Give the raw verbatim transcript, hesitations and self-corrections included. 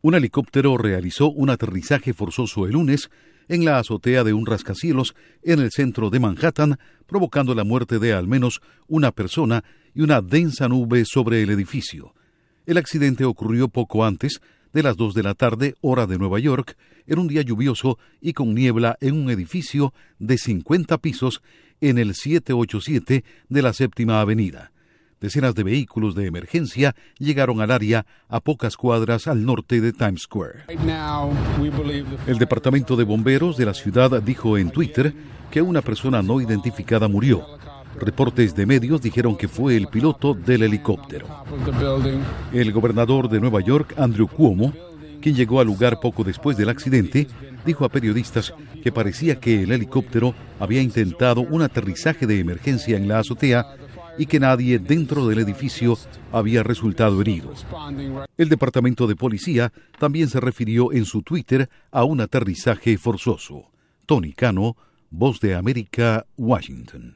Un helicóptero realizó un aterrizaje forzoso el lunes en la azotea de un rascacielos en el centro de Manhattan, provocando la muerte de al menos una persona y una densa nube sobre el edificio. El accidente ocurrió poco antes de las dos de la tarde, hora de Nueva York, en un día lluvioso y con niebla en un edificio de cincuenta pisos en el setecientos ochenta y siete de la Séptima Avenida. Decenas de vehículos de emergencia llegaron al área a pocas cuadras al norte de Times Square. El departamento de bomberos de la ciudad dijo en Twitter que una persona no identificada murió. Reportes de medios dijeron que fue el piloto del helicóptero. El gobernador de Nueva York, Andrew Cuomo, quien llegó al lugar poco después del accidente, dijo a periodistas que parecía que el helicóptero había intentado un aterrizaje de emergencia en la azotea y que nadie dentro del edificio había resultado herido. El departamento de policía también se refirió en su Twitter a un aterrizaje forzoso. Tony Cano, Voz de América, Washington.